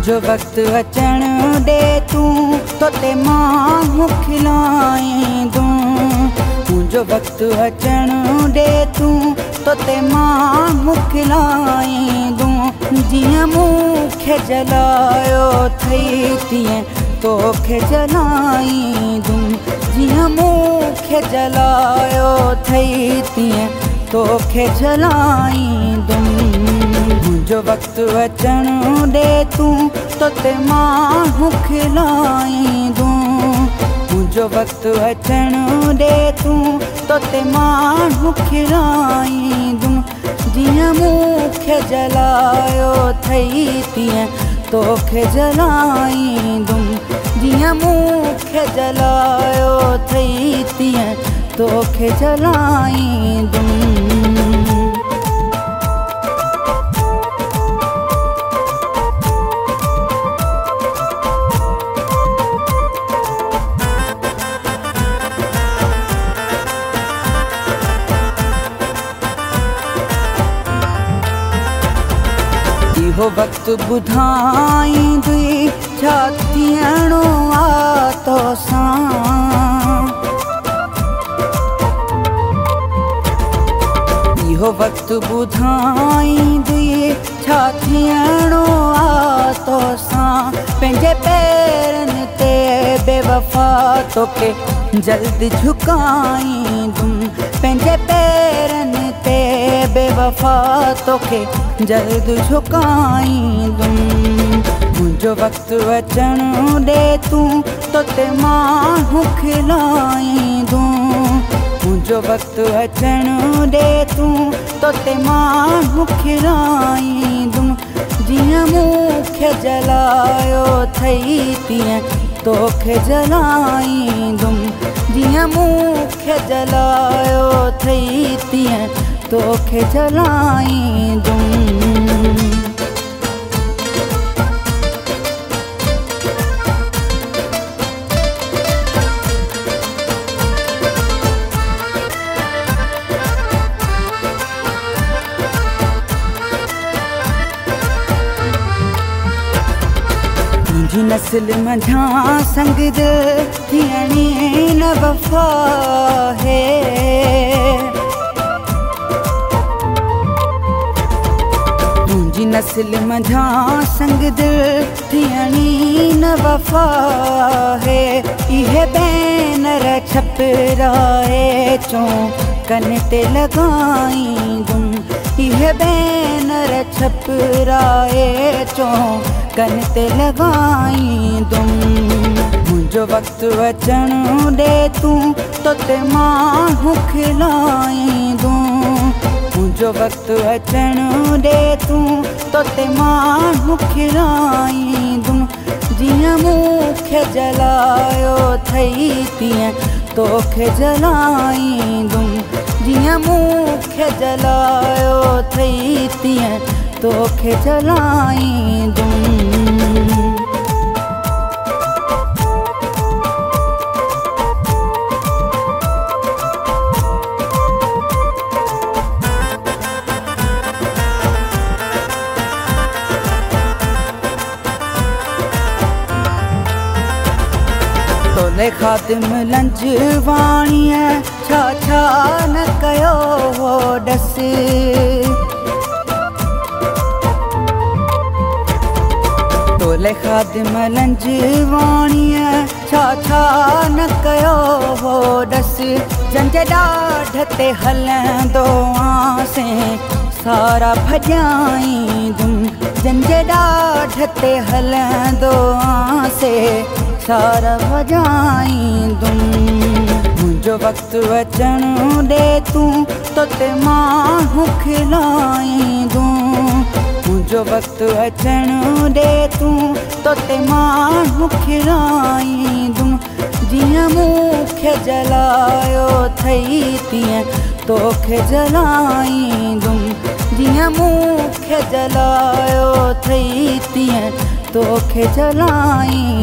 मुंहिंजो वक़्तु अचण ॾे तूं तोते मां खिलाईंदुमि। मुंहिंजो वक़्तु अचण ॾे तूं तोते मां खिलाईंदुमि। जीअं मूंखे जलायो अथई तीअं तोखे जलाईंदुमि। जीअं मूंखे जलायो अथई तीअं तोखे जलाईंदुमि। मुंहिंजो वक़्तु अचण ॾे तूं तोते मां खिलाईंदुमि। मुंहिंजो वक़्तु अचण ॾे तूं तोते मां खिलाईंदुमि। जीअं मूंखे जलायो अथई तीअं तोखे जलाईंदुमि। जीअं मूंखे जलायो अथई तीअं तोखे जलाईंदुमि। इहो वक़्तु ॿुधाईंदी छा थियणो आहे तोसां। इहो वक़्तु ॿुधाईंदी छा थियणो आहे तोसां। पंहिंजे पेरनि ते बेवफ़ा तोखे जल्द झुकाईंदुमि। पंहिंजे पेरनि ते बेवफ़ा तोखे जल्द झुकाईंदुमि। मुंहिंजो वक़्तु अचण ॾे तूं तोते मां खिलाईंदुमि। मुंहिंजो वक़्तु अचण ॾे तूं तोते मां खिलाईंदुमि। जीअं मूंखे जलायो अथई तीअं तोखे जलाईंदुमि। जीअं मूंखे जलायो अथई तीअं तोखे जलाईंदुमि। तुंहिंजी नस्ल मंझां संग दिल थियणी न वफ़ा है। तुंहिंजी नस्ल मंझां संग दिल थियणी न वफ़ा है। इहे बैनर छपराए चौंकनि ते लॻाईंदुमि। इहे बैनर छपराए चौंकनि ते लॻाईंदुमि। मुंहिंजो वक़्तु अचण ॾे तूं तोते मां खिलाईंदुमि। मुंहिंजो वक़्तु अचण ॾे तूं तोते मां खिलाईंदुमि। जीअं मूंखे जलायो अथई तीअं तोखे जलाईंदुमि। जीअं मूंखे जलायो अथई तीअं तोखे जलाईंदुमि। तोले ख़ातिम लंजवाणीअ छा छा न कयो हो ॾस। तोले ख़ातिम लंजवाणीअ छा छा न कयो हो ॾस। जंहिंजे ॾाढ ते हलंदो आसें सारा भॼाईंदुमि। जंहिंजे ॾाढ ते हलंदो आसें सारा भॼाईंदुमि। मुंहिंजो वक़्तु अचण ॾे तूं तोते मां खिलाईंदुमि। मुंहिंजो वक़्तु अचण ॾे तूं तोते मां खिलाईंदुमि। जीअं मूंखे जलायो अथई तीअं तोखे जलाईंदुमि। जीअं मूंखे जलायो अथई तीअं तोखे जलाईंदुमि।